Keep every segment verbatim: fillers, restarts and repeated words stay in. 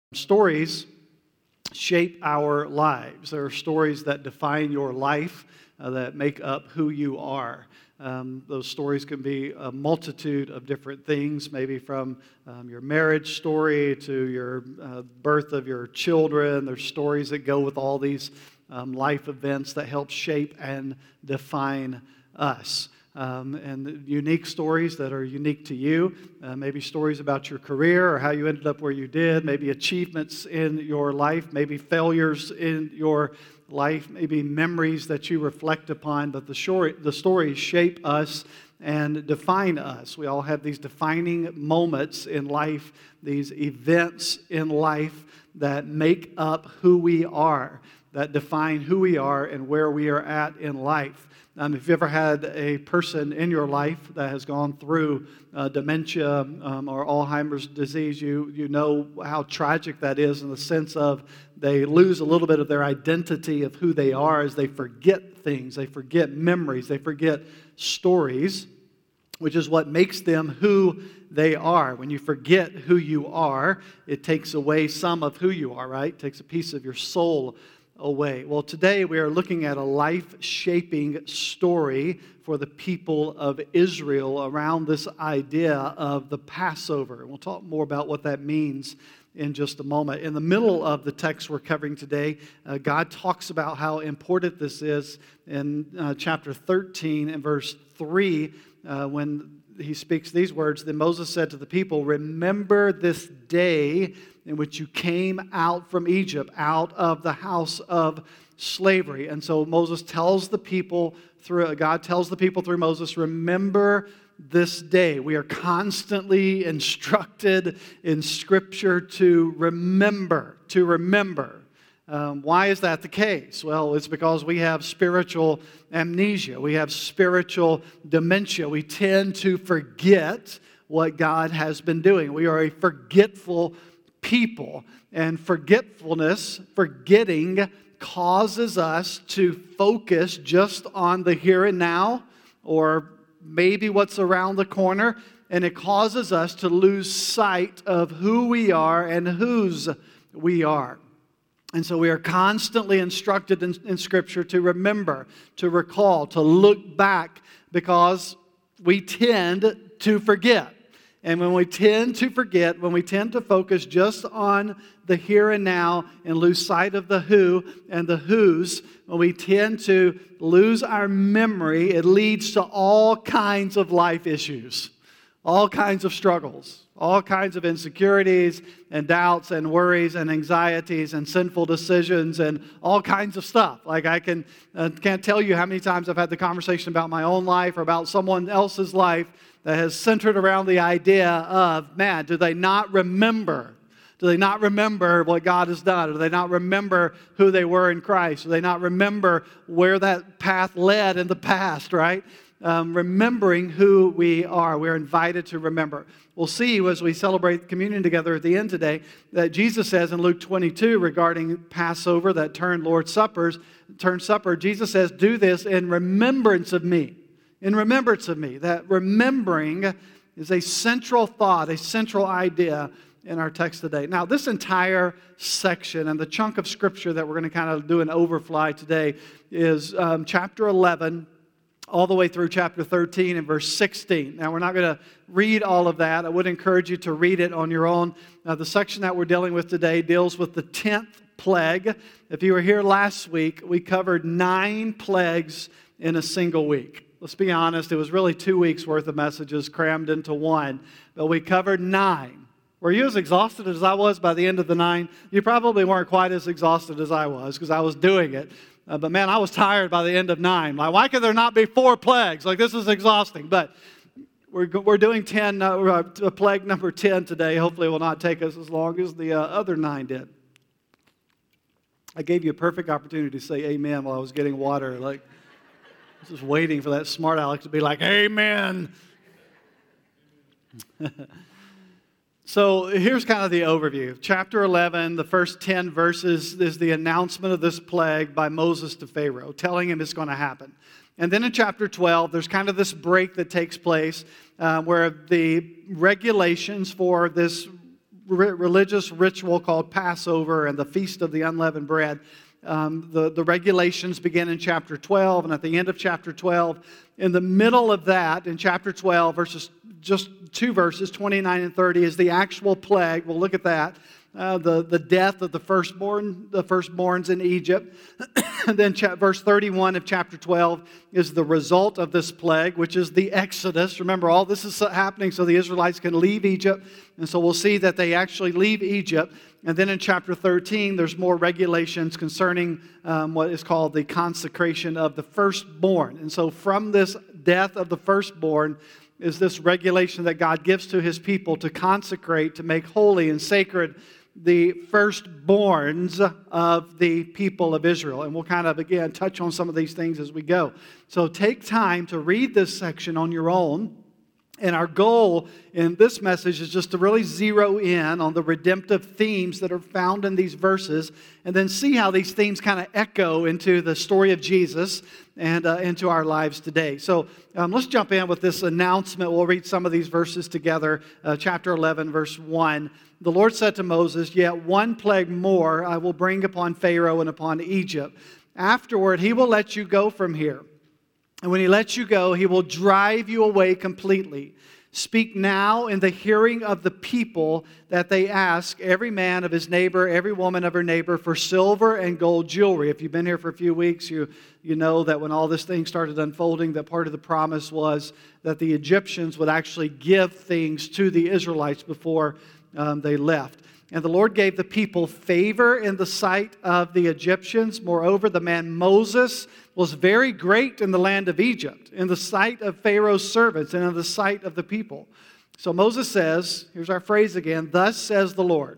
Stories shape our lives. There are stories that define your life, uh, that make up who you are. Um, those stories can be a multitude of different things, maybe from um, your marriage story to your uh, birth of your children. There's stories that go with all these um, life events that help shape and define us. Um, and unique stories that are unique to you, uh, maybe stories about your career or how you ended up where you did, maybe achievements in your life, maybe failures in your life, maybe memories that you reflect upon, but the story, the stories shape us and define us. We all have these defining moments in life, these events in life that make up who we are, that define who we are and where we are at in life. Um, if you've ever had a person in your life that has gone through uh, dementia um, or Alzheimer's disease, you you know how tragic that is in the sense of they lose a little bit of their identity of who they are as they forget things, they forget memories, they forget stories, which is what makes them who they are. When you forget who you are, it takes away some of who you are, right? It takes a piece of your soul away. Well, today we are looking at a life-shaping story for the people of Israel around this idea of the Passover. We'll talk more about what that means in just a moment. In the middle of the text we're covering today, uh, God talks about how important this is in uh, chapter thirteen and verse three, uh, when he speaks these words. Then Moses said to the people, "Remember this day in which you came out from Egypt, out of the house of slavery." And so Moses tells the people through, God tells the people through Moses, remember this day. We are constantly instructed in Scripture to remember, to remember. Um, why is that the case? Well, it's because we have spiritual amnesia. We have spiritual dementia. We tend to forget what God has been doing. We are a forgetful people, and forgetfulness, forgetting, causes us to focus just on the here and now, or maybe what's around the corner, and it causes us to lose sight of who we are and whose we are. And so we are constantly instructed in, in Scripture to remember, to recall, to look back, because we tend to forget. And when we tend to forget, when we tend to focus just on the here and now and lose sight of the who and the whose, when we tend to lose our memory, it leads to all kinds of life issues, all kinds of struggles, all kinds of insecurities and doubts and worries and anxieties and sinful decisions and all kinds of stuff. Like I can, uh, can't tell you how many times I've had the conversation about my own life or about someone else's life that has centered around the idea of, man, do they not remember? Do they not remember what God has done? Do they not remember who they were in Christ? Do they not remember where that path led in the past, right? Um, remembering who we are. We're invited to remember. We'll see as we celebrate communion together at the end today that Jesus says in Luke twenty-two regarding Passover that turned Lord's Suppers, turned supper, Jesus says, do this in remembrance of me. In remembrance of me. That remembering is a central thought, a central idea in our text today. Now, this entire section and the chunk of Scripture that we're going to kind of do an overfly today is um, chapter eleven all the way through chapter thirteen and verse sixteen. Now, we're not going to read all of that. I would encourage you to read it on your own. Now, the section that we're dealing with today deals with the tenth plague. If you were here last week, we covered nine plagues in a single week. Let's be honest, it was really two weeks' worth of messages crammed into one, but we covered nine. Were you as exhausted as I was by the end of the nine? You probably weren't quite as exhausted as I was because I was doing it. Uh, but man, I was tired by the end of nine. Like, why could there not be four plagues? Like, this is exhausting. But we're we're doing ten, uh, plague number ten today. Hopefully it will not take us as long as the uh, other nine did. I gave you a perfect opportunity to say amen while I was getting water. Like, I was just waiting for that smart aleck to be like, amen. So here's kind of the overview. Chapter eleven, the first ten verses, is the announcement of this plague by Moses to Pharaoh, telling him it's going to happen. And then in chapter twelve, there's kind of this break that takes place uh, where the regulations for this re- religious ritual called Passover and the Feast of the Unleavened Bread. Um, the, the regulations begin in chapter twelve, and at the end of chapter twelve, in the middle of that, in chapter twelve, verses just two verses, twenty-nine and thirty, is the actual plague. We'll look at that. Uh, the, the death of the firstborn, the firstborns in Egypt. And then cha- verse thirty-one of chapter twelve is the result of this plague, which is the Exodus. Remember, all this is happening so the Israelites can leave Egypt. And so we'll see that they actually leave Egypt. And then in chapter thirteen, there's more regulations concerning um, what is called the consecration of the firstborn. And so from this death of the firstborn is this regulation that God gives to His people to consecrate, to make holy and sacred the firstborns of the people of Israel. And we'll kind of, again, touch on some of these things as we go. So take time to read this section on your own. And our goal in this message is just to really zero in on the redemptive themes that are found in these verses and then see how these themes kind of echo into the story of Jesus and uh, into our lives today. So um, let's jump in with this announcement. We'll read some of these verses together. Uh, chapter eleven, verse one. The Lord said to Moses, "Yet one plague more I will bring upon Pharaoh and upon Egypt. Afterward, he will let you go from here. And when he lets you go, he will drive you away completely. Speak now in the hearing of the people that they ask every man of his neighbor, every woman of her neighbor for silver and gold jewelry." If you've been here for a few weeks, you, you know that when all this thing started unfolding, that part of the promise was that the Egyptians would actually give things to the Israelites before um, they left. And the Lord gave the people favor in the sight of the Egyptians. Moreover, the man Moses was very great in the land of Egypt, in the sight of Pharaoh's servants and in the sight of the people. So Moses says, here's our phrase again, "Thus says the Lord,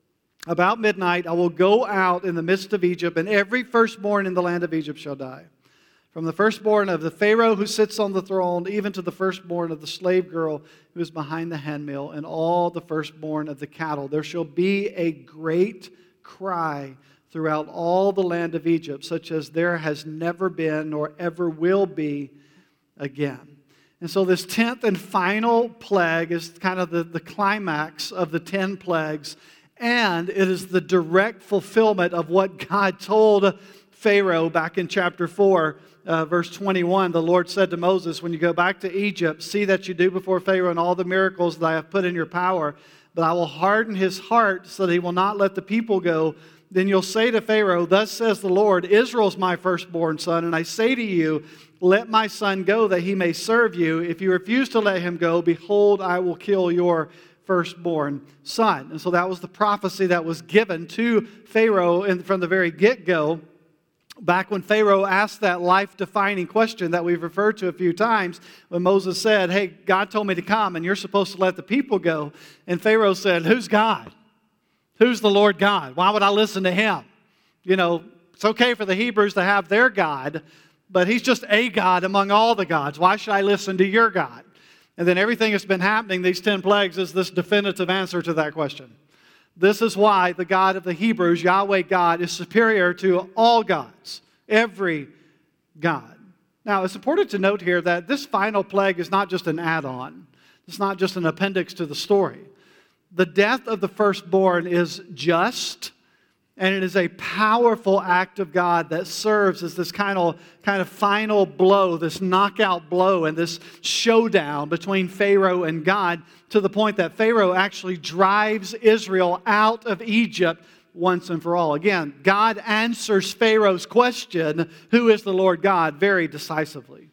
about midnight I will go out in the midst of Egypt, and every firstborn in the land of Egypt shall die. From the firstborn of the Pharaoh who sits on the throne, even to the firstborn of the slave girl who is behind the handmill, and all the firstborn of the cattle. There shall be a great cry throughout all the land of Egypt, such as there has never been nor ever will be again." And so this tenth and final plague is kind of the, the climax of the ten plagues, and it is the direct fulfillment of what God told Pharaoh back in chapter four. Uh, verse twenty-one, the Lord said to Moses, "When you go back to Egypt, see that you do before Pharaoh and all the miracles that I have put in your power, but I will harden his heart so that he will not let the people go. Then you'll say to Pharaoh, 'Thus says the Lord, Israel's my firstborn son, and I say to you, let my son go that he may serve you. If you refuse to let him go, behold, I will kill your firstborn son.'" And so that was the prophecy that was given to Pharaoh in, from the very get-go. Back when Pharaoh asked that life-defining question that we've referred to a few times, when Moses said, "Hey, God told me to come, and you're supposed to let the people go." And Pharaoh said, "Who's God? Who's the Lord God? Why would I listen to him? You know, it's okay for the Hebrews to have their God, but he's just a God among all the gods. Why should I listen to your God?" And then everything that's been happening, these ten plagues, is this definitive answer to that question. This is why the God of the Hebrews, Yahweh God, is superior to all gods, every God. Now, it's important to note here that this final plague is not just an add-on. It's not just an appendix to the story. The death of the firstborn is just, and it is a powerful act of God that serves as this kind of, kind of final blow, this knockout blow, and this showdown between Pharaoh and God, to the point that Pharaoh actually drives Israel out of Egypt once and for all. Again, God answers Pharaoh's question, "Who is the Lord God?" very decisively.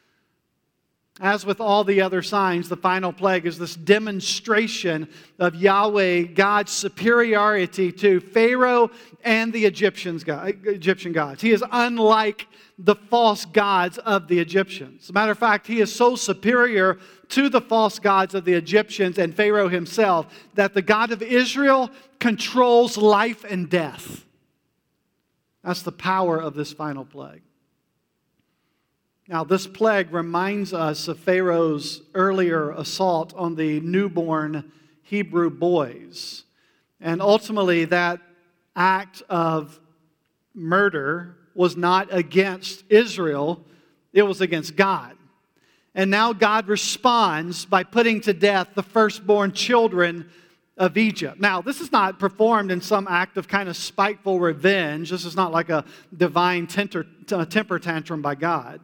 As with all the other signs, the final plague is this demonstration of Yahweh, God's superiority to Pharaoh and the Egyptians, Egyptian gods. He is unlike the false gods of the Egyptians. As a matter of fact, he is so superior to the false gods of the Egyptians and Pharaoh himself that the God of Israel controls life and death. That's the power of this final plague. Now, this plague reminds us of Pharaoh's earlier assault on the newborn Hebrew boys. And ultimately, that act of murder was not against Israel, it was against God. And now God responds by putting to death the firstborn children of Egypt. Now, this is not performed in some act of kind of spiteful revenge. This is not like a divine temper, temper tantrum by God.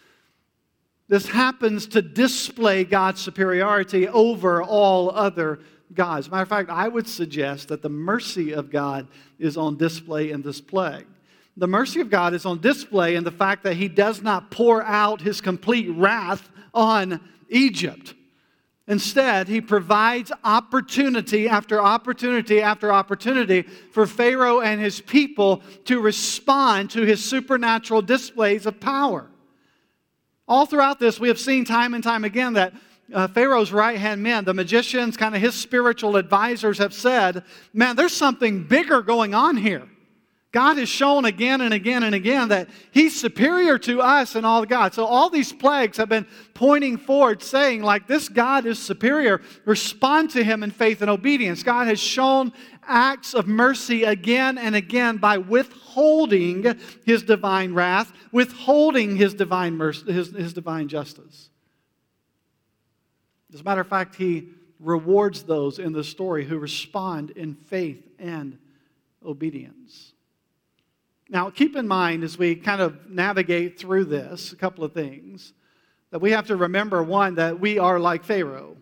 This happens to display God's superiority over all other gods. As a matter of fact, I would suggest that the mercy of God is on display in this plague. The mercy of God is on display in the fact that He does not pour out His complete wrath on Egypt. Instead, He provides opportunity after opportunity after opportunity for Pharaoh and his people to respond to His supernatural displays of power. All throughout this, we have seen time and time again that uh, Pharaoh's right-hand men, the magicians, kind of his spiritual advisors, have said, man, there's something bigger going on here. God has shown again and again and again that He's superior to us and all the gods. So all these plagues have been pointing forward, saying, like, this God is superior. Respond to Him in faith and obedience. God has shown acts of mercy again and again by withholding His divine wrath, withholding His divine mercy, His, His divine justice. As a matter of fact, He rewards those in the story who respond in faith and obedience. Now, keep in mind as we kind of navigate through this, a couple of things. That we have to remember, one, that we are like Pharaoh.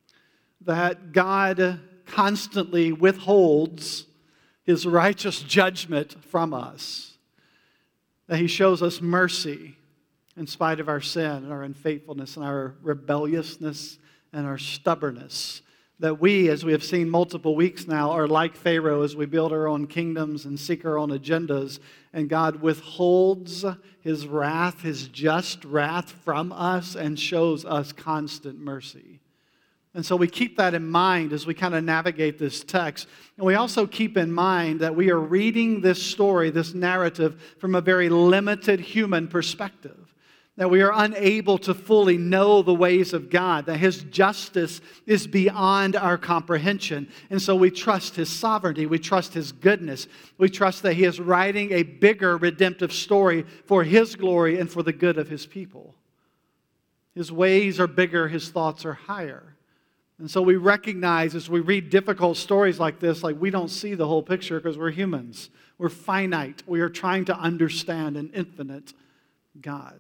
That God constantly withholds His righteous judgment from us. That He shows us mercy in spite of our sin and our unfaithfulness and our rebelliousness and our stubbornness. That we, as we have seen multiple weeks now, are like Pharaoh as we build our own kingdoms and seek our own agendas. And God withholds His wrath, His just wrath from us and shows us constant mercy. And so we keep that in mind as we kind of navigate this text. And we also keep in mind that we are reading this story, this narrative, from a very limited human perspective. That we are unable to fully know the ways of God, that His justice is beyond our comprehension. And so we trust His sovereignty, we trust His goodness, we trust that He is writing a bigger redemptive story for His glory and for the good of His people. His ways are bigger, His thoughts are higher. And so we recognize as we read difficult stories like this, like we don't see the whole picture because we're humans. We're finite. We are trying to understand an infinite God.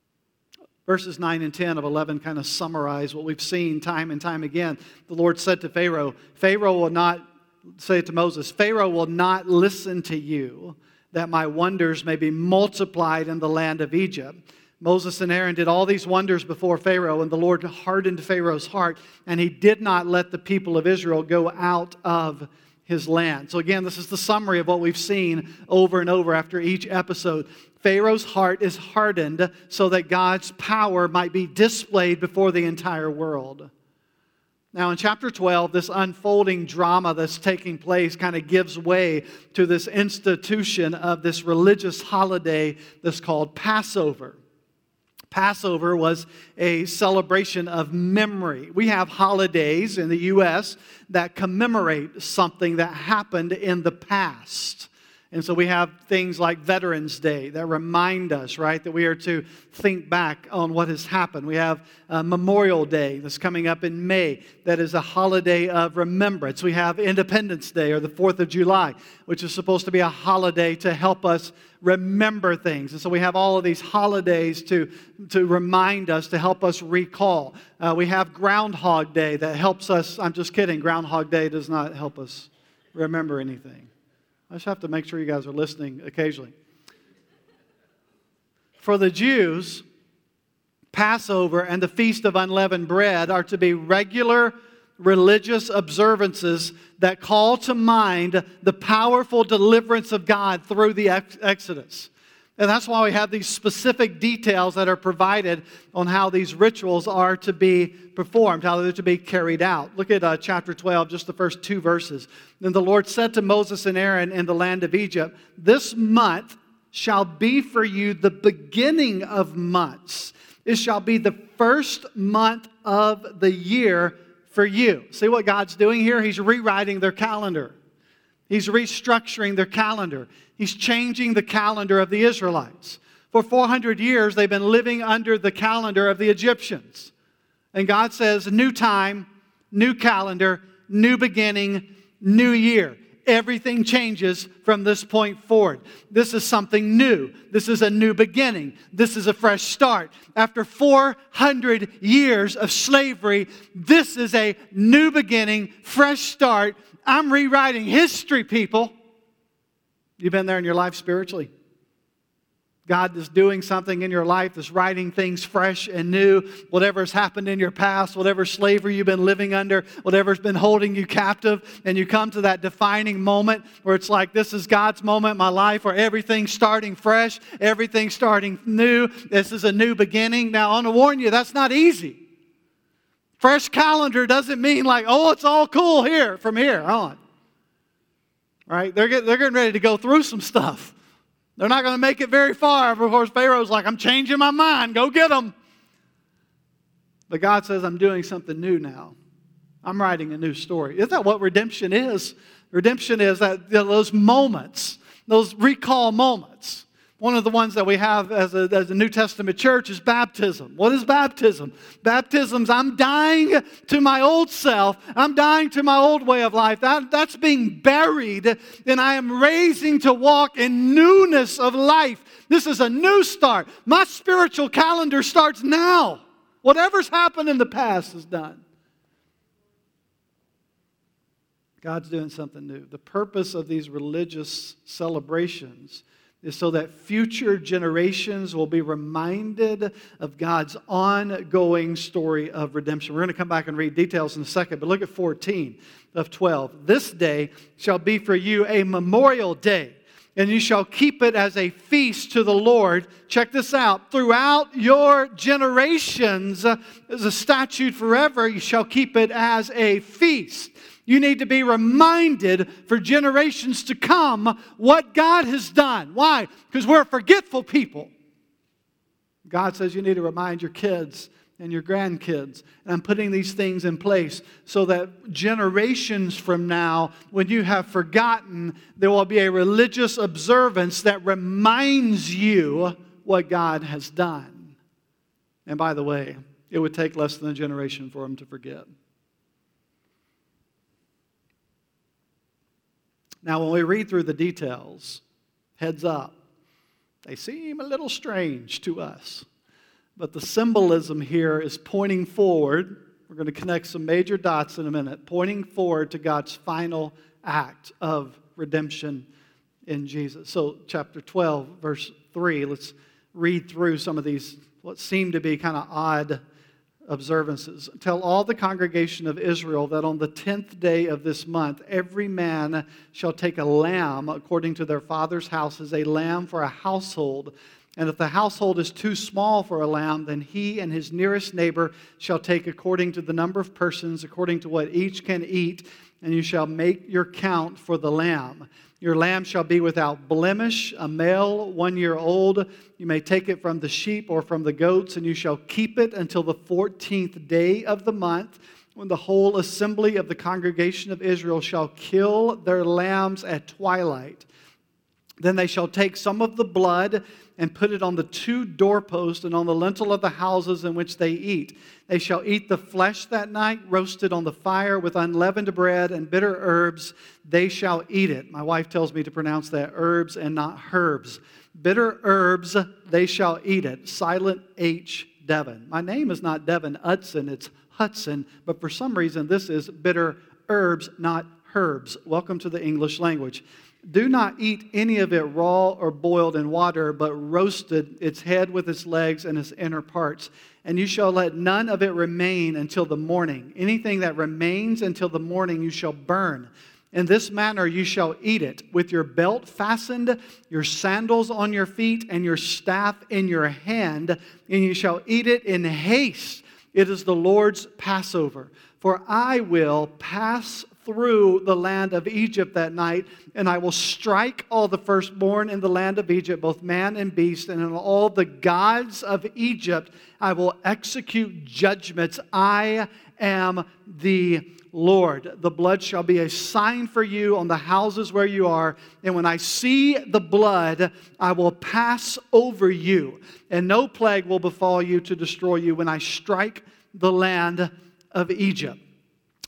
Verses nine and ten of eleven kind of summarize what we've seen time and time again. The Lord said to Pharaoh, Pharaoh will not, say to Moses, Pharaoh will not listen to you, that my wonders may be multiplied in the land of Egypt. Moses and Aaron did all these wonders before Pharaoh, and the Lord hardened Pharaoh's heart, and he did not let the people of Israel go out of his land. So again, this is the summary of what we've seen over and over after each episode. Pharaoh's heart is hardened so that God's power might be displayed before the entire world. Now in chapter twelve, this unfolding drama that's taking place kind of gives way to this institution of this religious holiday that's called Passover. Passover was a celebration of memory. We have holidays in the U S that commemorate something that happened in the past. And so we have things like Veterans Day that remind us, right, that we are to think back on what has happened. We have uh, Memorial Day that's coming up in May that is a holiday of remembrance. We have Independence Day or the fourth of July, which is supposed to be a holiday to help us remember things. And so we have all of these holidays to, to remind us, to help us recall. Uh, we have Groundhog Day that helps us. I'm just kidding. Groundhog Day does not help us remember anything. I just have to make sure you guys are listening occasionally. For the Jews, Passover and the Feast of Unleavened Bread are to be regular religious observances that call to mind the powerful deliverance of God through the Exodus. And that's why we have these specific details that are provided on how these rituals are to be performed, how they're to be carried out. Look at uh, chapter twelve, just the first two verses. Then the Lord said to Moses and Aaron in the land of Egypt, "This month shall be for you the beginning of months. It shall be the first month of the year for you." See what God's doing here? He's rewriting their calendar. He's restructuring their calendar. He's changing the calendar of the Israelites. For four hundred years, they've been living under the calendar of the Egyptians. And God says, new time, new calendar, new beginning, new year. Everything changes from this point forward. This is something new. This is a new beginning. This is a fresh start. After four hundred years of slavery, this is a new beginning, fresh start. I'm rewriting history, people. You've been there in your life spiritually? God is doing something in your life, is writing things fresh and new. Whatever's happened in your past, whatever slavery you've been living under, whatever's been holding you captive, and you come to that defining moment where it's like, this is God's moment in my life, where everything's starting fresh, everything's starting new. This is a new beginning. Now, I want to warn you, that's not easy. Fresh calendar doesn't mean like, oh, it's all cool here, from here on. Right? They're, get, they're getting ready to go through some stuff. They're not going to make it very far. Of course, Pharaoh's like, I'm changing my mind. Go get them. But God says, I'm doing something new now. I'm writing a new story. Isn't that what redemption is? Redemption is that, you know, those moments, those recall moments. One of the ones that we have as a, as a New Testament church is baptism. What is baptism? Baptism's I'm dying to my old self. I'm dying to my old way of life. That, that's being buried, and I am raising to walk in newness of life. This is a new start. My spiritual calendar starts now. Whatever's happened in the past is done. God's doing something new. The purpose of these religious celebrations is so that future generations will be reminded of God's ongoing story of redemption. We're going to come back and read details in a second, but look at fourteen of twelve. This day shall be for you a memorial day, and you shall keep it as a feast to the Lord. Check this out. Throughout your generations, as a statute forever, you shall keep it as a feast. You need to be reminded for generations to come what God has done. Why? Because we're a forgetful people. God says you need to remind your kids and your grandkids. And I'm putting these things in place so that generations from now, when you have forgotten, there will be a religious observance that reminds you what God has done. And by the way, it would take less than a generation for them to forget. Now, when we read through the details, heads up, they seem a little strange to us. But the symbolism here is pointing forward. We're going to connect some major dots in a minute, pointing forward to God's final act of redemption in Jesus. So, chapter twelve, verse three, let's read through some of these, what seem to be kind of odd observances. Tell all the congregation of Israel that on the tenth day of this month, every man shall take a lamb according to their father's houses, a lamb for a household. And if the household is too small for a lamb, then he and his nearest neighbor shall take according to the number of persons, according to what each can eat, and you shall make your count for the lamb. Your lamb shall be without blemish, a male, one year old. You may take it from the sheep or from the goats, and you shall keep it until the fourteenth day of the month, when the whole assembly of the congregation of Israel shall kill their lambs at twilight. Then they shall take some of the blood and put it on the two doorposts and on the lintel of the houses in which they eat. They shall eat the flesh that night, roasted on the fire with unleavened bread and bitter herbs. They shall eat it. My wife tells me to pronounce that herbs and not herbs. Bitter herbs, they shall eat it. Silent H. Devon. My name is not Devon Hudson, it's Hudson, but for some reason this is bitter herbs, not herbs. Welcome to the English language. Do not eat any of it raw or boiled in water, but roasted, its head with its legs and its inner parts. And you shall let none of it remain until the morning. Anything that remains until the morning you shall burn. In this manner you shall eat it, with your belt fastened, your sandals on your feet, and your staff in your hand. And you shall eat it in haste. It is the Lord's Passover. For I will pass through the land of Egypt that night, and I will strike all the firstborn in the land of Egypt, both man and beast, and in all the gods of Egypt I will execute judgments. I am the Lord. The blood shall be a sign for you on the houses where you are, and when I see the blood, I will pass over you, and no plague will befall you to destroy you when I strike the land of Egypt.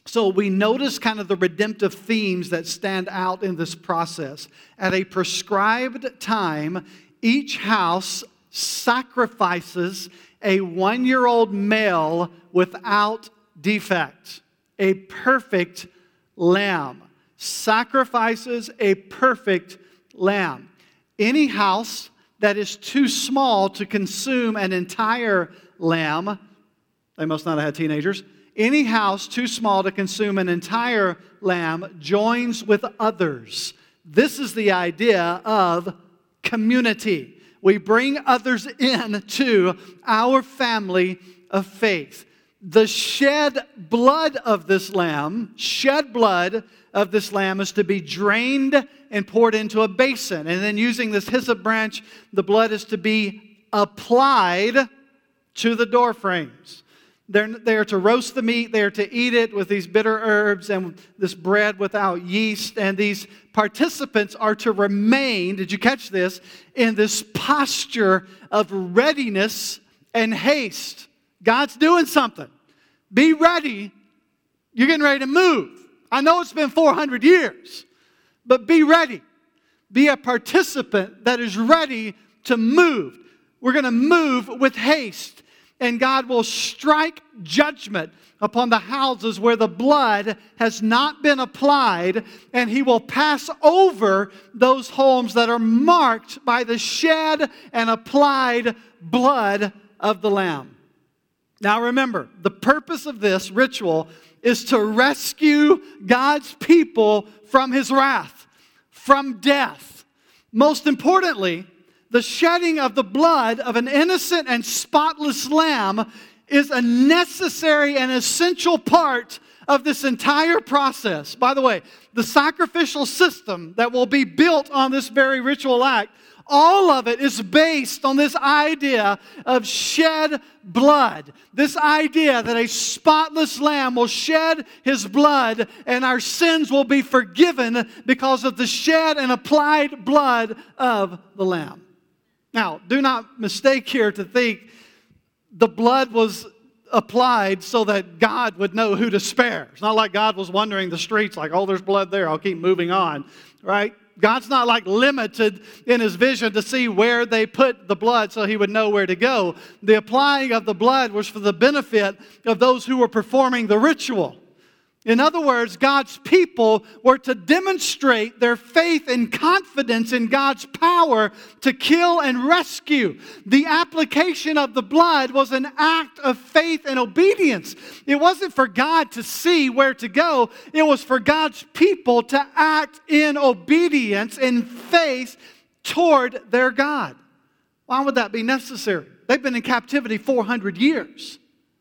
So we notice kind of the redemptive themes that stand out in this process. At a prescribed time, each house sacrifices a one-year-old male without defect, a perfect lamb. Sacrifices a perfect lamb. Any house that is too small to consume an entire lamb, they must not have had teenagers, any house too small to consume an entire lamb joins with others. This is the idea of community. We bring others in to our family of faith. The shed blood of this lamb, shed blood of this lamb is to be drained and poured into a basin. And then using this hyssop branch, the blood is to be applied to the door frames. They're, they're to roast the meat. They're to eat it with these bitter herbs and this bread without yeast. And these participants are to remain, did you catch this, in this posture of readiness and haste. God's doing something. Be ready. You're getting ready to move. I know it's been four hundred years, but be ready. Be a participant that is ready to move. We're going to move with haste. And God will strike judgment upon the houses where the blood has not been applied, and He will pass over those homes that are marked by the shed and applied blood of the Lamb. Now remember, the purpose of this ritual is to rescue God's people from His wrath, from death. Most importantly, the shedding of the blood of an innocent and spotless lamb is a necessary and essential part of this entire process. By the way, the sacrificial system that will be built on this very ritual act, all of it is based on this idea of shed blood. This idea that a spotless lamb will shed his blood and our sins will be forgiven because of the shed and applied blood of the lamb. Now, do not mistake here to think the blood was applied so that God would know who to spare. It's not like God was wandering the streets like, oh, there's blood there, I'll keep moving on, right? God's not like limited in His vision to see where they put the blood so He would know where to go. The applying of the blood was for the benefit of those who were performing the ritual. In other words, God's people were to demonstrate their faith and confidence in God's power to kill and rescue. The application of the blood was an act of faith and obedience. It wasn't for God to see where to go. It was for God's people to act in obedience and faith toward their God. Why would that be necessary? They've been in captivity four hundred years.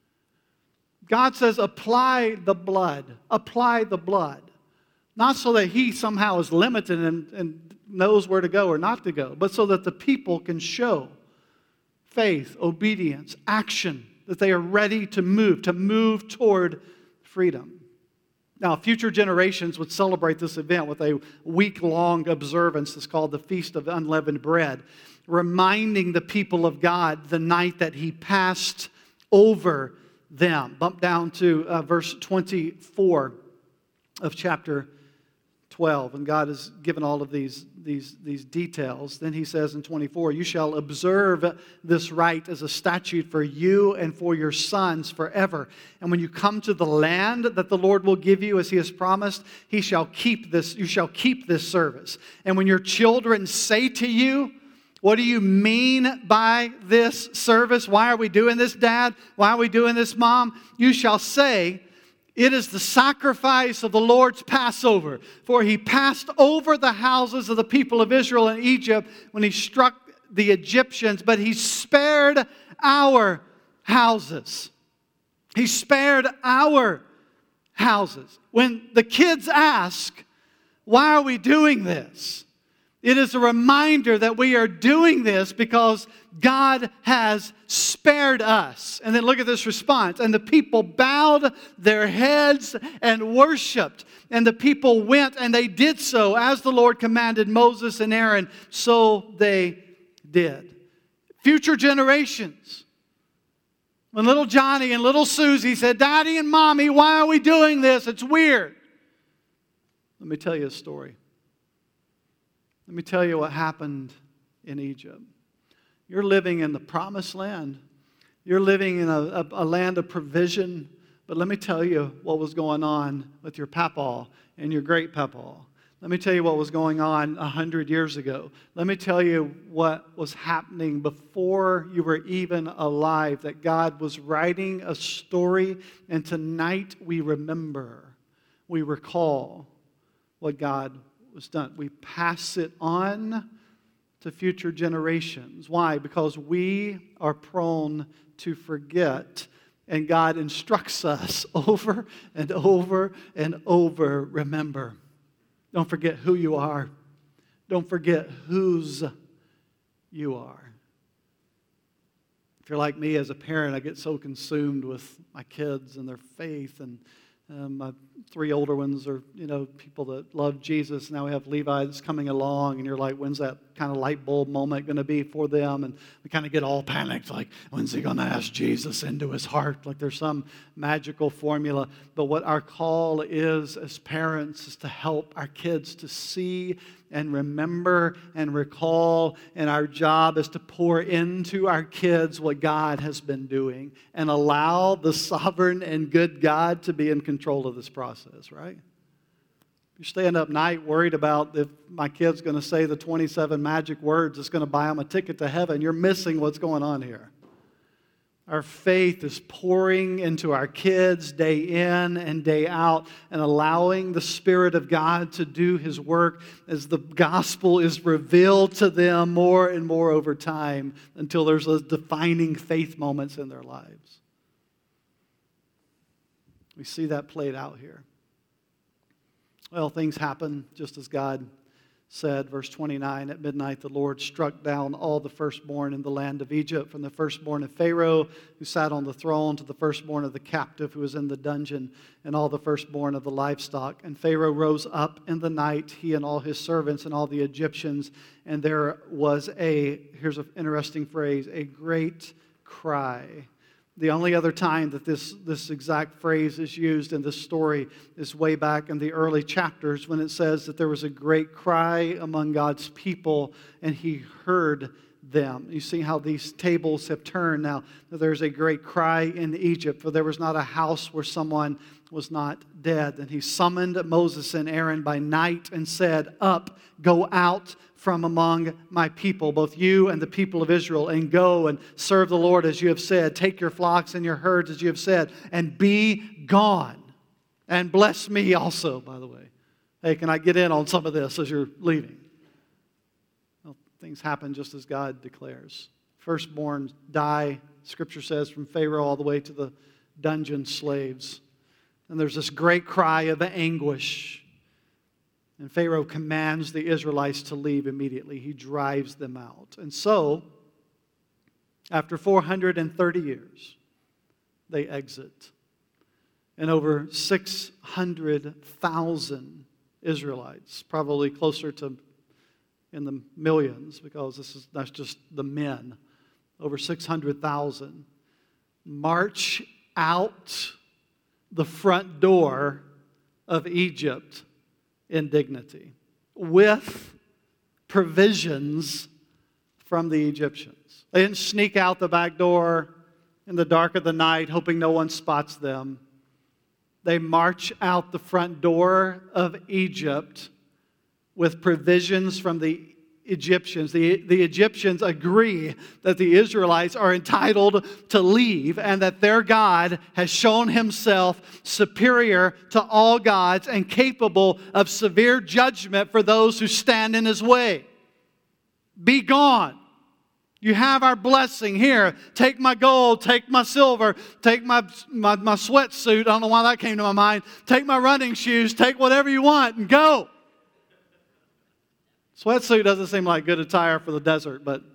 God says, apply the blood. Apply the blood. Not so that He somehow is limited and, and knows where to go or not to go, but so that the people can show faith, obedience, action, that they are ready to move, to move toward freedom. Now, future generations would celebrate this event with a week-long observance that's called the Feast of Unleavened Bread, reminding the people of God the night that He passed over them. Bump down to uh, verse twenty-four of chapter twelve. And God has given all of these, these, these details. Then He says in twenty-four, you shall observe this rite as a statute for you and for your sons forever. And when you come to the land that the Lord will give you as He has promised, He shall keep this, you shall keep this service. And when your children say to you, what do you mean by this service? Why are we doing this, Dad? Why are we doing this, Mom? You shall say, it is the sacrifice of the Lord's Passover. For He passed over the houses of the people of Israel in Egypt when He struck the Egyptians, but He spared our houses. He spared our houses. When the kids ask, why are we doing this? It is a reminder that we are doing this because God has spared us. And then look at this response. And the people bowed their heads and worshiped. And the people went and they did so as the Lord commanded Moses and Aaron. So they did. Future generations When little Johnny and little Susie said, Daddy and Mommy, why are we doing this? It's weird. Let me tell you a story. Let me tell you what happened in Egypt. You're living in the promised land. You're living in a, a, a land of provision. But let me tell you what was going on with your papaw and your great papaw. Let me tell you what was going on a hundred years ago. Let me tell you what was happening before you were even alive, that God was writing a story, and tonight we remember, we recall what God was done. We pass it on to future generations. Why? Because we are prone to forget, and God instructs us over and over and over, remember. Don't forget who you are. Don't forget whose you are. If you're like me as a parent, I get so consumed with my kids and their faith. And um, my three older ones are, you know, people that love Jesus. Now we have Levi that's coming along, and you're like, when's that kind of light bulb moment going to be for them? And we kind of get all panicked, like, when's he going to ask Jesus into his heart? Like there's some magical formula. But what our call is as parents is to help our kids to see and remember and recall, and our job is to pour into our kids what God has been doing and allow the sovereign and good God to be in control of this process, right? You're staying up night worried about if my kid's going to say the twenty-seven magic words that's going to buy them a ticket to heaven. You're missing what's going on here. Our faith is pouring into our kids day in and day out and allowing the Spirit of God to do His work as the gospel is revealed to them more and more over time until there's those defining faith moments in their lives. We see that played out here. Well, things happen just as God said, verse twenty-nine, at midnight the Lord struck down all the firstborn in the land of Egypt, from the firstborn of Pharaoh who sat on the throne to the firstborn of the captive who was in the dungeon, and all the firstborn of the livestock. And Pharaoh rose up in the night, he and all his servants and all the Egyptians, and there was a, here's an interesting phrase, a great cry. The only other time that this, this exact phrase is used in this story is way back in the early chapters when it says that there was a great cry among God's people and He heard them. You see how these tables have turned now. There's a great cry in Egypt, for there was not a house where someone was not dead. And He summoned Moses and Aaron by night and said, "Up, go out from among my people, both you and the people of Israel, and go and serve the Lord as you have said. Take your flocks and your herds as you have said, and be gone. And bless me also," by the way. Hey, can I get in on some of this as you're leaving? Well, things happen just as God declares. Firstborn die, Scripture says, from Pharaoh all the way to the dungeon slaves. And there's this great cry of anguish. And Pharaoh commands the Israelites to leave immediately. He drives them out. And so, after four hundred thirty years, they exit. And over six hundred thousand Israelites, probably closer to in the millions, because this is that's just the men, over six hundred thousand, march out the front door of Egypt in dignity, with provisions from the Egyptians. They didn't sneak out the back door in the dark of the night, hoping no one spots them. They march out the front door of Egypt with provisions from the Egyptians. The, the Egyptians agree that the Israelites are entitled to leave and that their God has shown Himself superior to all gods and capable of severe judgment for those who stand in His way. Be gone. You have our blessing here. Take my gold, take my silver, take my, my, my sweatsuit. I don't know why that came to my mind. Take my running shoes, take whatever you want and go. Sweatsuit doesn't seem like good attire for the desert, but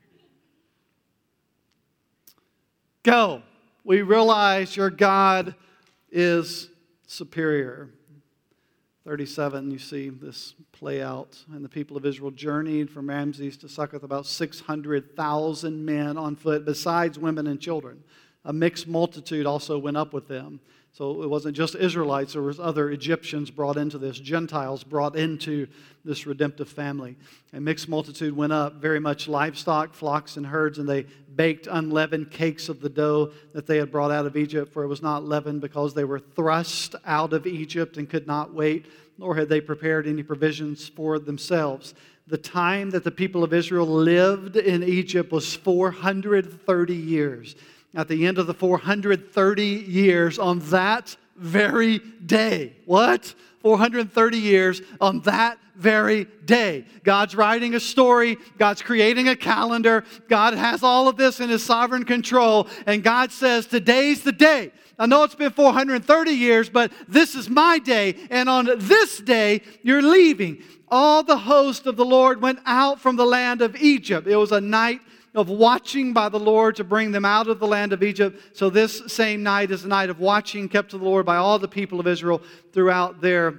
go. We realize your God is superior. thirty-seven, you see this play out. And the people of Israel journeyed from Ramses to Succoth, about six hundred thousand men on foot, besides women and children. a mixed multitude also went up with them. So it wasn't just Israelites, there was other Egyptians brought into this, Gentiles brought into this redemptive family. A mixed multitude went up, very much livestock, flocks, and herds, and they baked unleavened cakes of the dough that they had brought out of Egypt, for it was not leavened because they were thrust out of Egypt and could not wait, nor had they prepared any provisions for themselves. The time that the people of Israel lived in Egypt was four hundred thirty years. At the end of the four hundred thirty years, on that very day, what? four hundred thirty years on that very day. God's writing a story. God's creating a calendar. God has all of this in His sovereign control. And God says, today's the day. I know it's been four hundred thirty years, but this is my day. And on this day, you're leaving. All the host of the Lord went out from the land of Egypt. It was a night of watching by the Lord to bring them out of the land of Egypt. So this same night is a night of watching kept to the Lord by all the people of Israel throughout their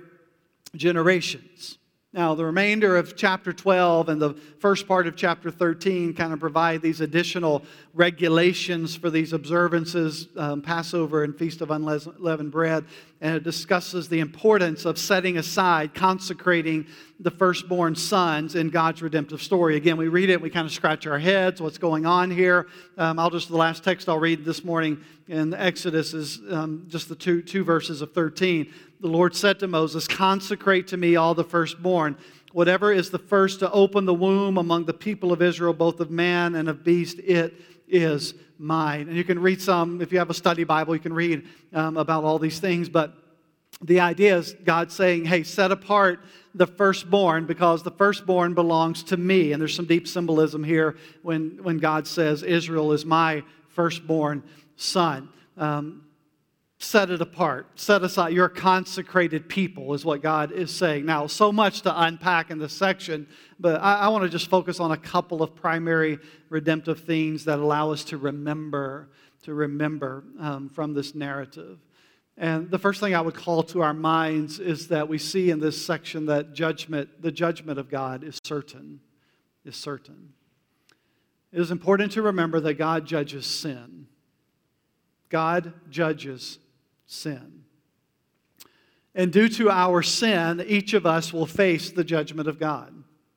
generations. Now, the remainder of chapter twelve and the first part of chapter thirteen kind of provide these additional regulations for these observances, um, Passover and Feast of Unleavened Bread, and it discusses the importance of setting aside, consecrating the firstborn sons in God's redemptive story. Again, we read it, we kind of scratch our heads, what's going on here. Um, I'll just, the last text I'll read this morning in Exodus is um, just the two, two verses of thirteen. The Lord said to Moses, consecrate to me all the firstborn. Whatever is the first to open the womb among the people of Israel, both of man and of beast, it is mine. And you can read some, if you have a study Bible, you can read um, about all these things. But the idea is God saying, hey, set apart the firstborn because the firstborn belongs to me. And there's some deep symbolism here when, when God says, Israel is my firstborn son. Um, Set it apart. Set aside. You're a consecrated people is what God is saying. Now, so much to unpack in this section, but I, I want to just focus on a couple of primary redemptive themes that allow us to remember, to remember um, from this narrative. And the first thing I would call to our minds is that we see in this section that judgment, the judgment of God is certain, is certain. It is important to remember that God judges sin. God judges sin. And due to our sin, each of us will face the judgment of God.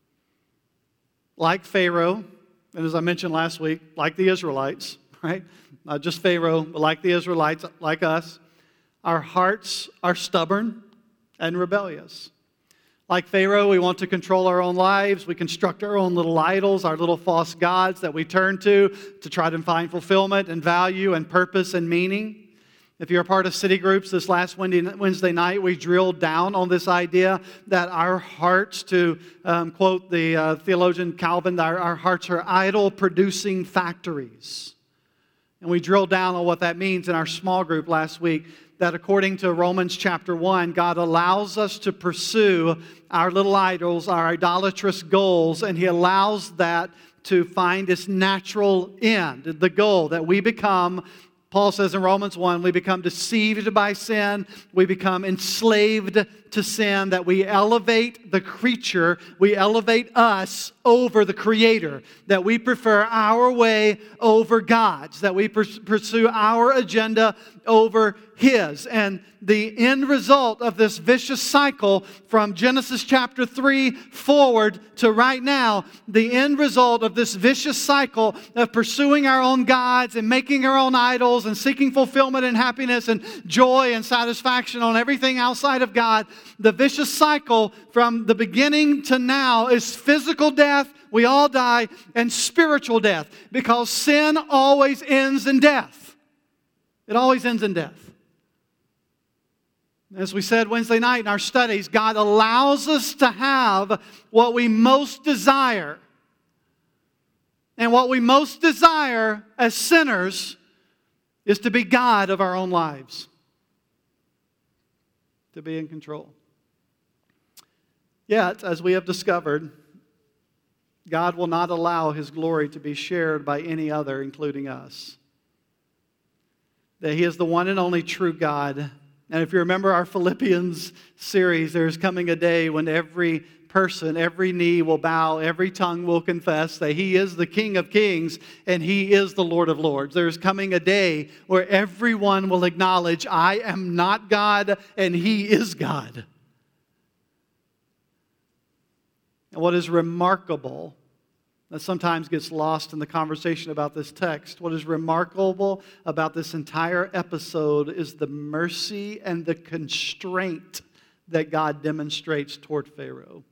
Like Pharaoh, and as I mentioned last week, like the Israelites, right? Not just Pharaoh, but like the Israelites, like us, our hearts are stubborn and rebellious. Like Pharaoh, we want to control our own lives. We construct our own little idols, our little false gods that we turn to to try to find fulfillment and value and purpose and meaning. If you're a part of city groups, this last Wednesday night, we drilled down on this idea that our hearts, to um, quote the uh, theologian Calvin, our, our hearts are idol-producing factories. And we drilled down on what that means in our small group last week, that according to Romans chapter one, God allows us to pursue our little idols, our idolatrous goals, and He allows that to find its natural end, the goal that we become. Paul says in Romans one, we become deceived by sin, we become enslaved to sin, that we elevate the creature, we elevate us over the Creator, that we prefer our way over God's, that we pursue our agenda over His. And the end result of this vicious cycle from Genesis chapter three forward to right now, the end result of this vicious cycle of pursuing our own gods and making our own idols and seeking fulfillment and happiness and joy and satisfaction on everything outside of God, the vicious cycle from the beginning to now is physical death, we all die, and spiritual death, because sin always ends in death. It always ends in death. As we said Wednesday night in our studies, God allows us to have what we most desire. And what we most desire as sinners is to be God of our own lives. To be in control. Yet, as we have discovered, God will not allow His glory to be shared by any other, including us. That He is the one and only true God, And if you remember our Philippians series, there's coming a day when every person, every knee will bow, every tongue will confess that He is the King of Kings and He is the Lord of Lords. There's coming a day where everyone will acknowledge, I am not God and He is God. And what is remarkable, that sometimes gets lost in the conversation about this text, what is remarkable about this entire episode is the mercy and the constraint that God demonstrates toward Pharaoh.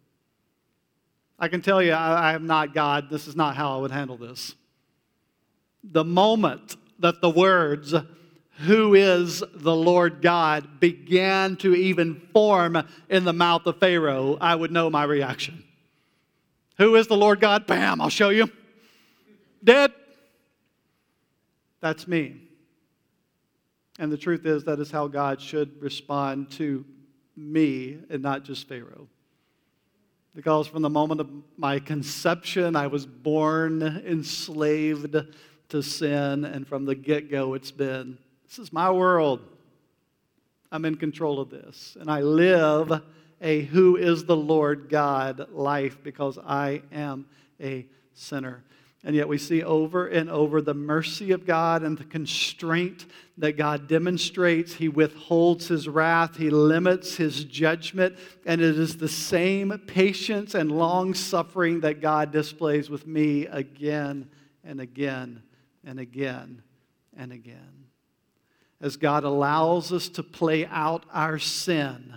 I can tell you, I, I am not God. This is not how I would handle this. The moment that the words, "Who is the Lord God?" began to even form in the mouth of Pharaoh, I would know my reaction. Who is the Lord God? Bam, I'll show you. Dead. That's me. And the truth is, that is how God should respond to me and not just Pharaoh. Because from the moment of my conception, I was born enslaved to sin, and from the get-go it's been, this is my world. I'm in control of this. And I live a who is the Lord God life because I am a sinner. And yet we see over and over the mercy of God and the constraint that God demonstrates. He withholds His wrath. He limits His judgment. And it is the same patience and long-suffering that God displays with me again and again and again and again. As God allows us to play out our sin,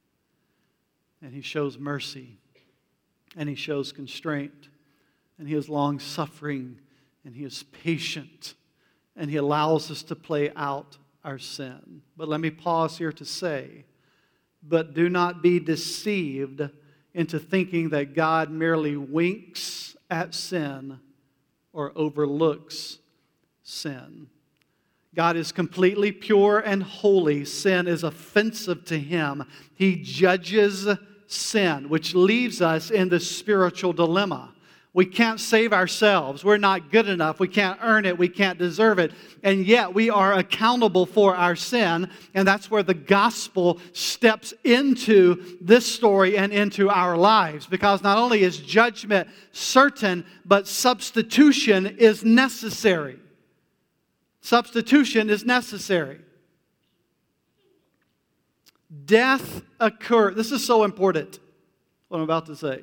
and He shows mercy, and He shows constraint, and He is long-suffering, and He is patient, and He allows us to play out our sin. But let me pause here to say, but do not be deceived into thinking that God merely winks at sin or overlooks sin. God is completely pure and holy. Sin is offensive to Him. He judges sin, which leaves us in this spiritual dilemma. We can't save ourselves. We're not good enough. We can't earn it. We can't deserve it. And yet we are accountable for our sin. And that's where the gospel steps into this story and into our lives. Because not only is judgment certain, but substitution is necessary. Substitution is necessary. Death occurred. This is so important, what I'm about to say.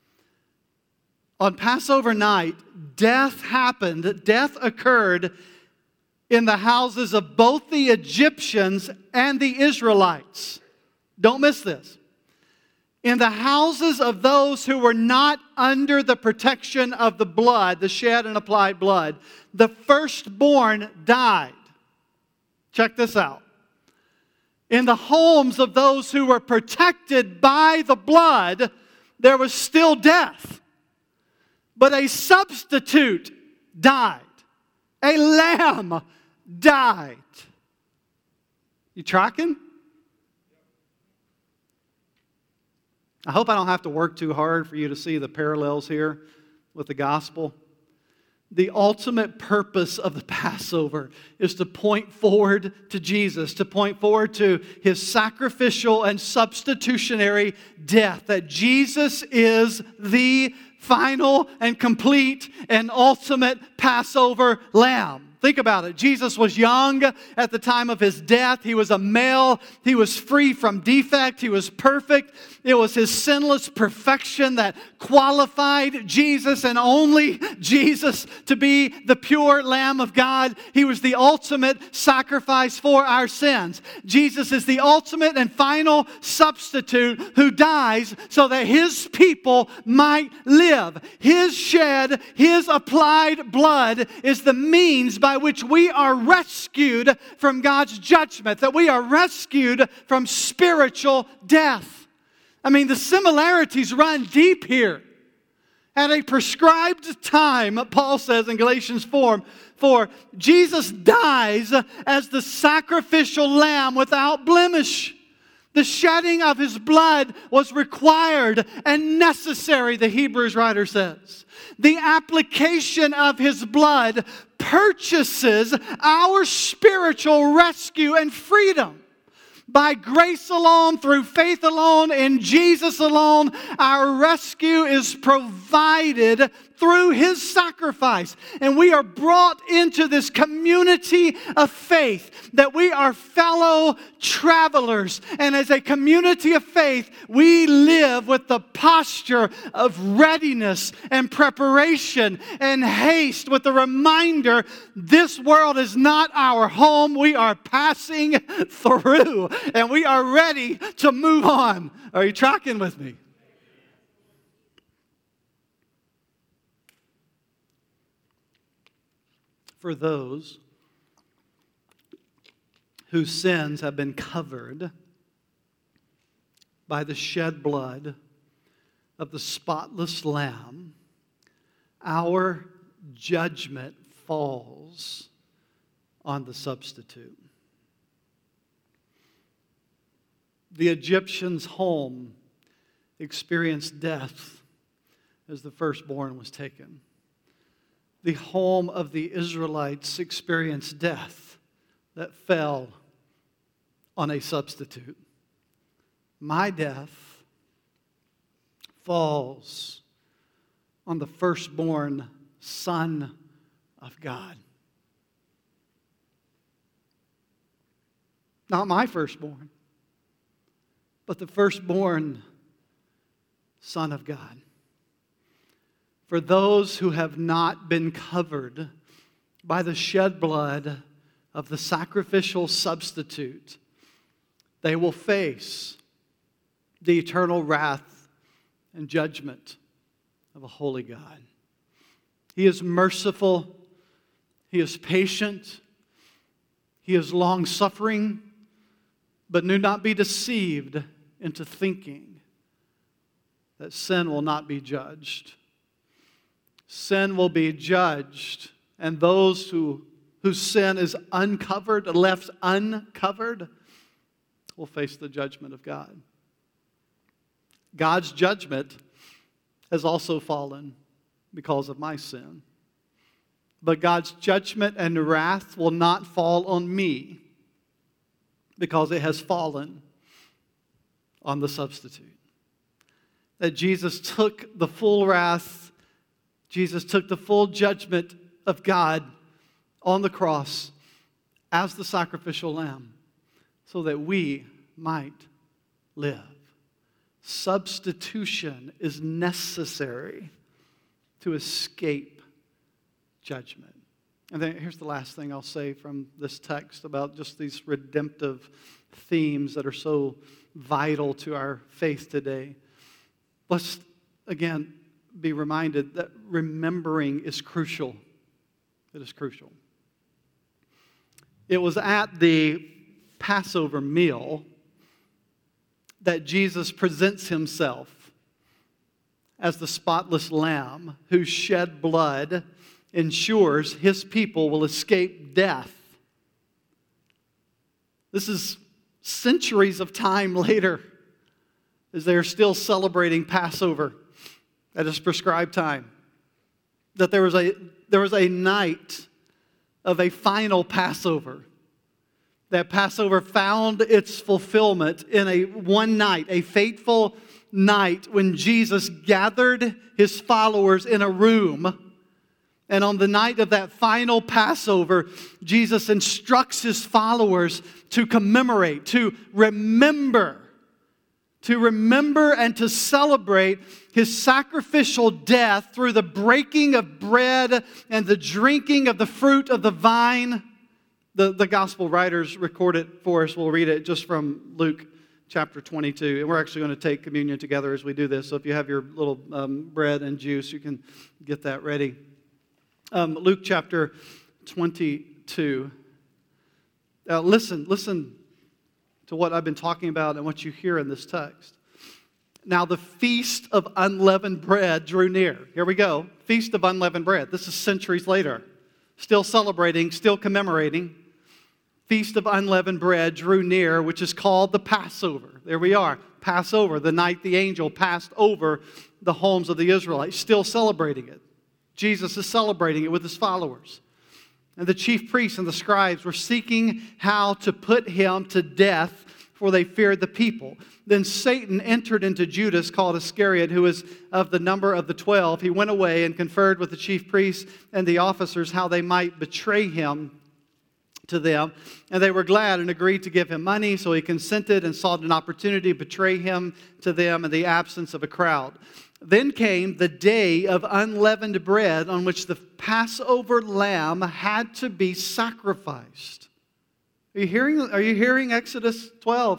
On Passover night, death happened. Death occurred in the houses of both the Egyptians and the Israelites. Don't miss this. In the houses of those who were not under the protection of the blood, the shed and applied blood, the firstborn died. Check this out. In the homes of those who were protected by the blood, there was still death. But a substitute died. A lamb died. You tracking? I hope I don't have to work too hard for you to see the parallels here with the gospel. The ultimate purpose of the Passover is to point forward to Jesus, to point forward to His sacrificial and substitutionary death, that Jesus is the final and complete and ultimate Passover lamb. Think about it. Jesus was young at the time of His death. He was a male. He was free from defect. He was perfect. It was His sinless perfection that qualified Jesus and only Jesus to be the pure Lamb of God. He was the ultimate sacrifice for our sins. Jesus is the ultimate and final substitute who dies so that His people might live. His shed, His applied blood is the means by which we are rescued from God's judgment, that we are rescued from spiritual death. I mean, the similarities run deep here. At a prescribed time, Paul says in Galatians four, for Jesus dies as the sacrificial lamb without blemish. The shedding of His blood was required and necessary, the Hebrews writer says. The application of His blood purchases our spiritual rescue and freedom. By grace alone, through faith alone, in Jesus alone, our rescue is provided through His sacrifice. And we are brought into this community of faith, that we are fellow travelers. And as a community of faith, we live with the posture of readiness and preparation and haste, with the reminder this world is not our home. We are passing through, and we are ready to move on. Are you tracking with me? For those whose sins have been covered by the shed blood of the spotless Lamb, our judgment falls on the substitute. The Egyptian's home experienced death as the firstborn was taken. The home of the Israelites experienced death that fell on a substitute. My death falls on the firstborn Son of God. Not my firstborn, but the firstborn Son of God. For those who have not been covered by the shed blood of the sacrificial substitute, they will face the eternal wrath and judgment of a holy God. He is merciful. He is patient. He is long-suffering. But do not be deceived into thinking that sin will not be judged. Sin will be judged, and those who, whose sin is uncovered, left uncovered, will face the judgment of God. God's judgment has also fallen because of my sin. But God's judgment and wrath will not fall on me because it has fallen on the substitute. That Jesus took the full wrath, Jesus took the full judgment of God on the cross as the sacrificial lamb so that we might live. Substitution is necessary to escape judgment. And then here's the last thing I'll say from this text about just these redemptive themes that are so vital to our faith today. Let's, again, be reminded that remembering is crucial. It is crucial. It was at the Passover meal that Jesus presents himself as the spotless lamb whose shed blood ensures his people will escape death. This is centuries of time later as they are still celebrating Passover at its prescribed time. That there was a, there was a night of a final Passover. That Passover found its fulfillment in a one night, a fateful night when Jesus gathered his followers in a room. And on the night of that final Passover, Jesus instructs his followers to commemorate, to remember, to remember and to celebrate his sacrificial death through the breaking of bread and the drinking of the fruit of the vine. The, the gospel writers record it for us. We'll read it just from Luke chapter twenty-two. And we're actually going to take communion together as we do this. So if you have your little um, bread and juice, you can get that ready. Um, Luke chapter twenty-two. Uh, listen, listen to what I've been talking about and what you hear in this text. Now the feast of unleavened bread drew near. Here we go. Feast of unleavened bread. This is centuries later. Still celebrating, still commemorating. Feast of unleavened bread drew near, which is called the Passover. There we are. Passover, the night the angel passed over the homes of the Israelites. Still celebrating it. Jesus is celebrating it with his followers. And the chief priests and the scribes were seeking how to put him to death for they feared the people. Then Satan entered into Judas, called Iscariot, who was of the number of the twelve. He went away and conferred with the chief priests and the officers how they might betray him to them. And they were glad and agreed to give him money. So he consented and sought an opportunity to betray him to them in the absence of a crowd. Then came the day of unleavened bread, on which the Passover lamb had to be sacrificed. Are you hearing, are you hearing Exodus twelve?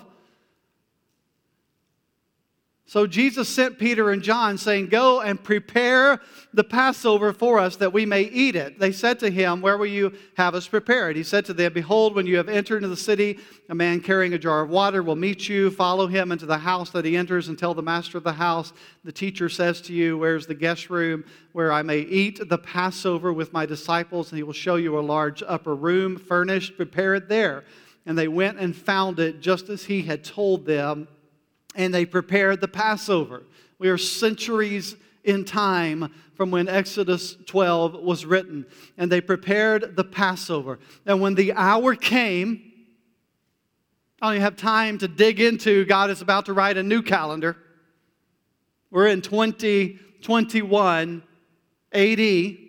So Jesus sent Peter and John, saying, "Go and prepare the Passover for us, that we may eat it." They said to him, "Where will you have us prepared?" He said to them, "Behold, when you have entered into the city, a man carrying a jar of water will meet you. Follow him into the house that he enters, and tell the master of the house, the teacher says to you, where's the guest room where I may eat the Passover with my disciples? And he will show you a large upper room, furnished. Prepare it there." And they went and found it just as he had told them. And they prepared the Passover. We are centuries in time from when Exodus twelve was written. And they prepared the Passover. And when the hour came, I don't even have time to dig into, God is about to write a new calendar. We're in twenty twenty-one A D.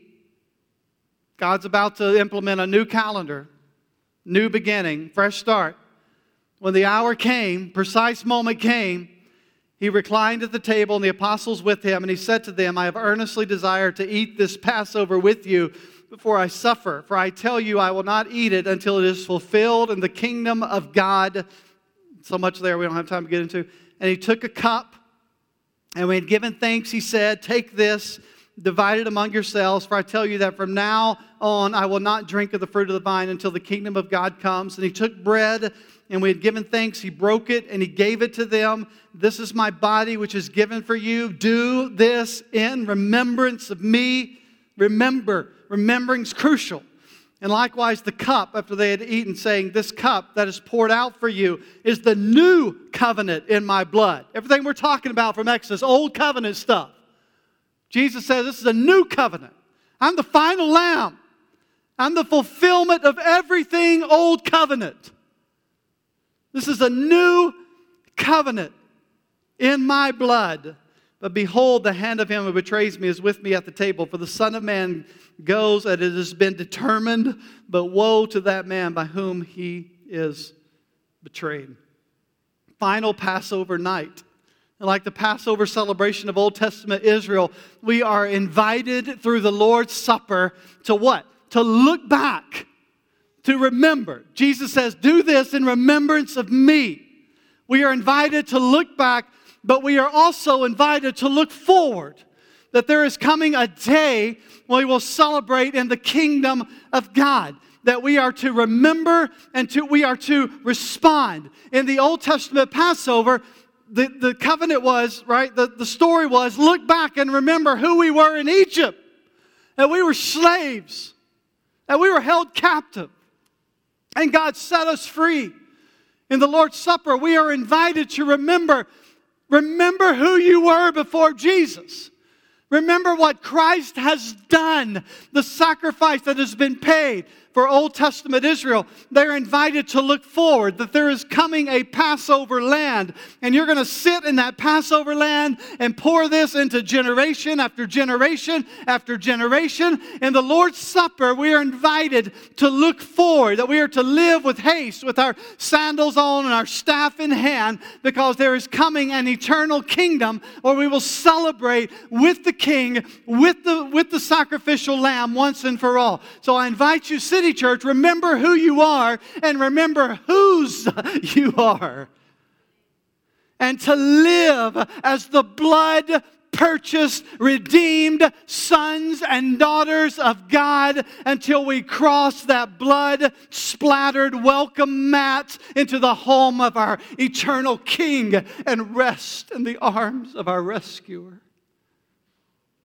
God's about to implement a new calendar, new beginning, fresh start. When the hour came, precise moment came, he reclined at the table and the apostles with him, and he said to them, "I have earnestly desired to eat this Passover with you before I suffer. For I tell you, I will not eat it until it is fulfilled in the kingdom of God." So much there we don't have time to get into. And he took a cup, and when he had given thanks, he said, "Take this, divide it among yourselves, for I tell you that from now on I will not drink of the fruit of the vine until the kingdom of God comes." And he took bread, and we had given thanks, he broke it, and he gave it to them. "This is my body, which is given for you. Do this in remembrance of me." Remember. Remembering's crucial. And likewise the cup, after they had eaten, saying, "This cup that is poured out for you is the new covenant in my blood." Everything we're talking about from Exodus, old covenant stuff. Jesus says, this is a new covenant. I'm the final lamb. I'm the fulfillment of everything old covenant. This is a new covenant in my blood. "But behold, the hand of him who betrays me is with me at the table. For the Son of Man goes as it has been determined, but woe to that man by whom he is betrayed." Final Passover night. And like the Passover celebration of Old Testament Israel, we are invited through the Lord's Supper to what? To look back. To remember. Jesus says, "Do this in remembrance of me." We are invited to look back, but we are also invited to look forward. That there is coming a day when we will celebrate in the kingdom of God. That we are to remember and to, we are to respond. In the Old Testament Passover, the, the covenant was, right, the, the story was, look back and remember who we were in Egypt. That we were slaves. That we were held captive. And God set us free. In the Lord's Supper, we are invited to remember. Remember who you were before Jesus. Remember what Christ has done. The sacrifice that has been paid for Old Testament Israel. They're invited to look forward. That there is coming a Passover land. And you're going to sit in that Passover land and pour this into generation after generation after generation. In the Lord's Supper, we are invited to look forward. That we are to live with haste, with our sandals on and our staff in hand. Because there is coming an eternal kingdom where we will celebrate with the King, with the, with the sacrificial lamb once and for all. So I invite you, City Church, remember who you are and remember whose you are. And to live as the blood-purchased, redeemed sons and daughters of God until we cross that blood-splattered welcome mat into the home of our eternal King and rest in the arms of our rescuer.